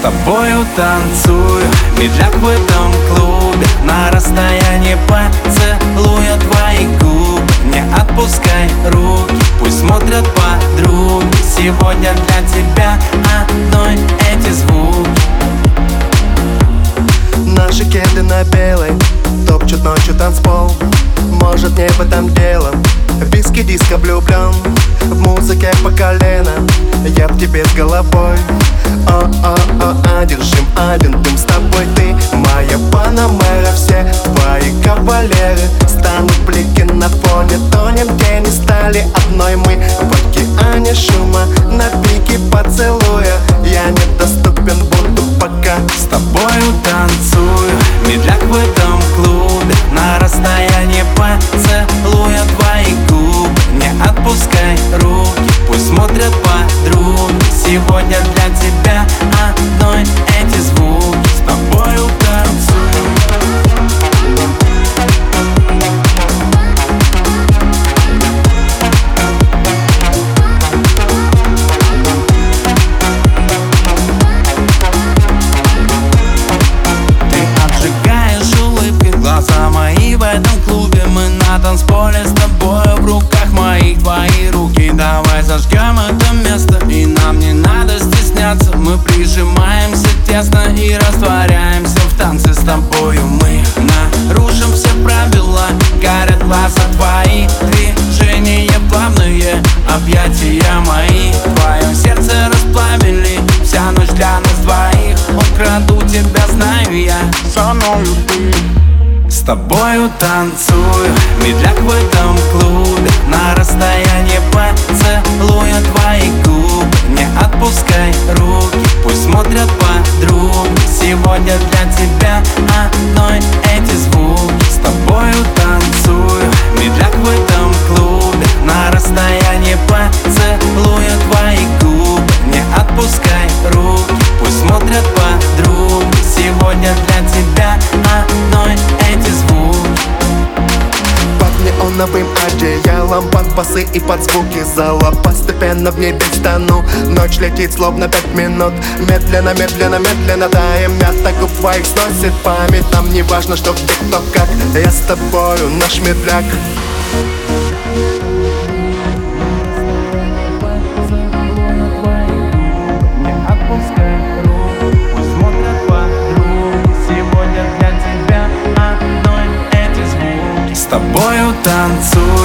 тобою танцую, медляк в этом клубе. На расстоянии поцелуя твои губы. Не отпускай руки, пусть смотрят подруги. Сегодня для тебя одной эти звуки. Наши кеды на белой топчут ночью танцпол. Может, не в этом дело. Виски, диско, влюблен в музыке по колено. Я в тебе с головой. Одержим один дым с тобой. Ты моя панамера, все твои кавалеры станут блики на фоне. Тонем тени, стали одной мы в океане шума. На пике поцелуя я недоступен буду пока. С тобою танцую, медляк в этом клубе. На расстоянии поцелуя твои губы. Не отпускай руки, пусть смотрят подруги. Сегодня для тебя одной эти звуки. С тобою танцую. Глаза мои в этом клубе, мы на танцполе с тобою. В руках моих твои руки. Давай зажгем это место, и нам не надо стесняться. Мы прижимаемся тесно и растворяемся в танце с тобою. Мы нарушим все правила, горят глаза твои. Движения плавные, объятия мои. В твоем сердце расплавили, вся ночь для нас двоих. Украду тебя, знаю я, со мною ты. С тобою танцую, медляк в этом клубе. На расстоянии поцелуя твои губы. Не отпускай руки, пусть смотрят подруги. Сегодня для тебя одной эти звуки. С тобою танцую, медляк в этом клубе. На расстоянии поцелуя твои губы. Не отпускай руки, пусть смотрят подруги. Сегодня для тебя одной эти звуки. Под неоновым одеялом, под басы и под звуки зала. Постепенно в небе стану. Ночь летит словно 5 минут. Медленно, медленно, медленно таем. Мята губ твоих сносит память. Нам не важно, что где, кто, как. Я с тобою, наш медляк. С тобою танцую,